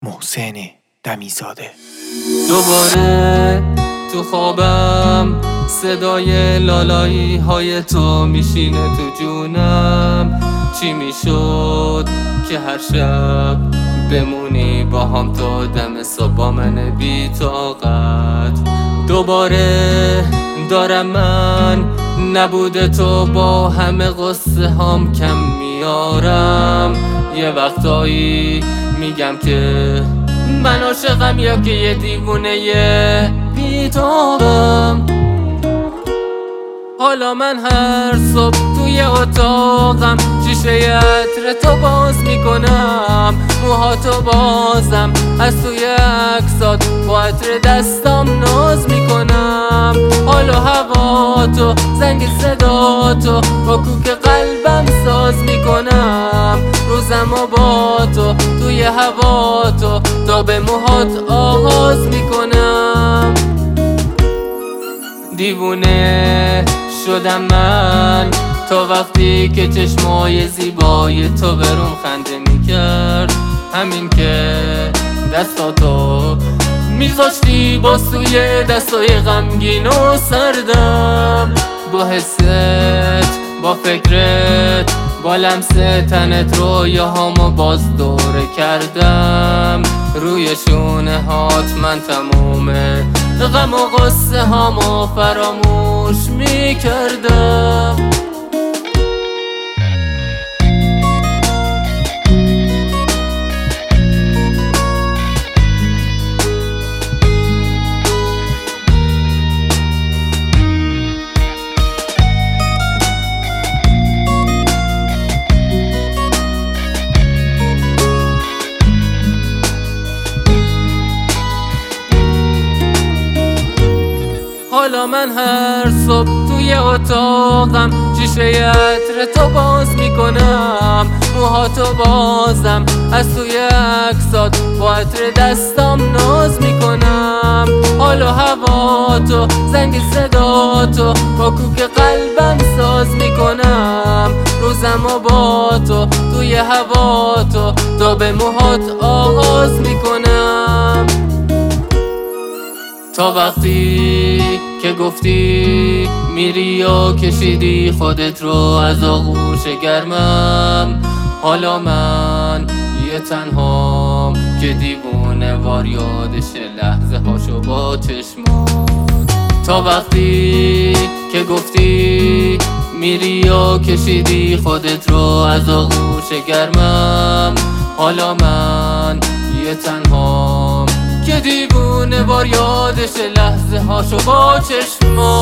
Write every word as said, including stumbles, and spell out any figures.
محسن دمیزاده. دوباره تو خوابم صدای لالایی های تو میشینه تو جونم. چی میشد که هر شب بمونی با هم تا دم صبح با من بی طاقت. دوباره دارم من نبوده تو با همه قصه هام کم میارم. یه وقتایی میگم که من عاشقم یا که یه دیوونه یه بیتابم. حالا من هر صبح توی اتاقم شیشه عطر تو باز میکنم. موهاتو بازم از توی عکسات با عطر دستام ناز میکنم. حالا هواتو زنگ صداتو با کوک قلبم ساز میکنم. روزمو با تو توی هواتو تا به موهات آغاز میکنم. دیوونه شدم من تا وقتی که چشمای زیبای تو برام خنده میکرد. همین که دستاتو میذاشتی با سوی دستای غمگین و سردم. با حست با فکرت با لمس تنت رویاهامو باز دوره کردم. روی شونه هات من تمومه غم و غصه هامو فراموش میکردم. حالا من هر صبح توی اتاقم شیشه عطر تو باز میکنم. موهاتو بازم از توی عکسات با عطر دستام ناز میکنم. حالا هواتو زنگ صداتو با کوک قلبم ساز میکنم. روزمو با تو توی هواتو تا به موهات آغاز میکنم. تا وقتی که گفتی میری و کشیدی خودت رو از آغوش گرمم. حالا من یه تنهام که دیوونه وار یادش لحظه هاشو با چشمات. تا وقتی که گفتی میری و کشیدی خودت رو از آغوش گرمم. حالا من یه تنهام که دیوونه وار یادش لحظه هاشو با چشمات.